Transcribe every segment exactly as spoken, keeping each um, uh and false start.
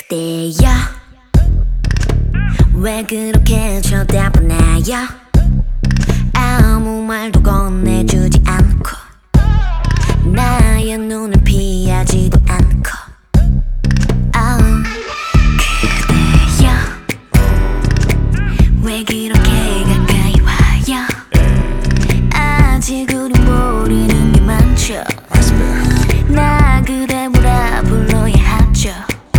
그대여 왜 그렇게 쳐다보나요? 아무 말도 건네주지 않고 나의 눈을 피하지도 않고 oh, 그대여 왜 그렇게 가까이 와요? 아직 우리 모르는 게 많죠. 나 그대 뭐라 불러야 하죠.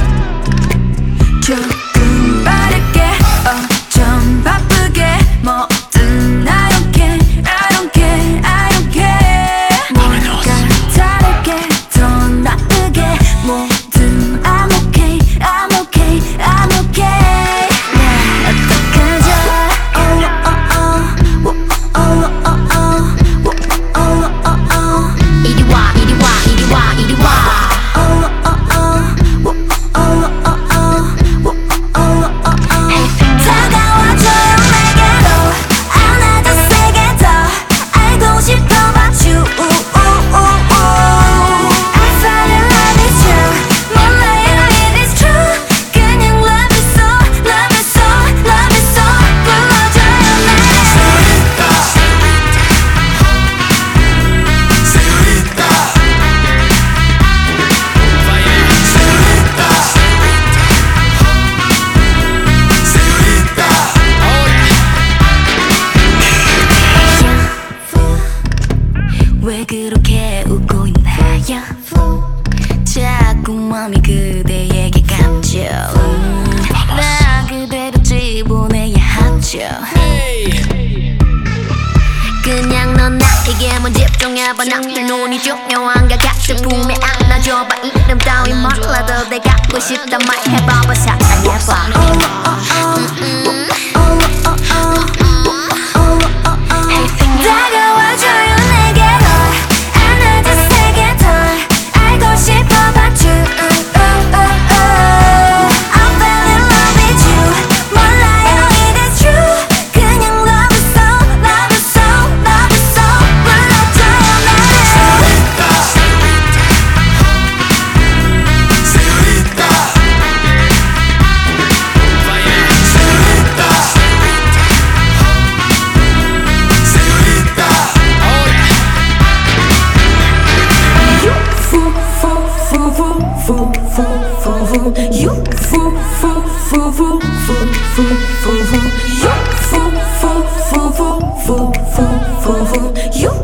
조금 빠르게 어, 좀 바쁘게 뭐든 I don't care I don't care I don't care 뭔가 다르게 더 나쁘게 뭐든 I'm okay I'm okay I'm okay 나 어떡하죠. Oh oh oh oh oh oh oh oh oh oh 이리 와 이리 와 이리 와 이리 와 왜 그렇게 웃고 있나요? 자꾸 맘이 그대에게 갔죠. 음, 나 그대로 집어내야 하죠. 그냥 넌 나에게만 집중해봐. 나의 눈이 중요한 것 같아. 품에 안아줘봐. 이름 따위 몰라도 내가 갖고 싶단 말 해봐봐. 사랑해봐. 다가와줘요 내게로 하나 둘 세 개 더 알고 싶어봐줘. I'm fell in love with you. 몰라요 it is true. 그냥 love it so love it so love it so 불러줘요 나를. Señorita Señorita You fool, fool, fool, fool, fool, fool, fool, fool. You fool, fool, fool, fool, fool, fool, fool, fool. You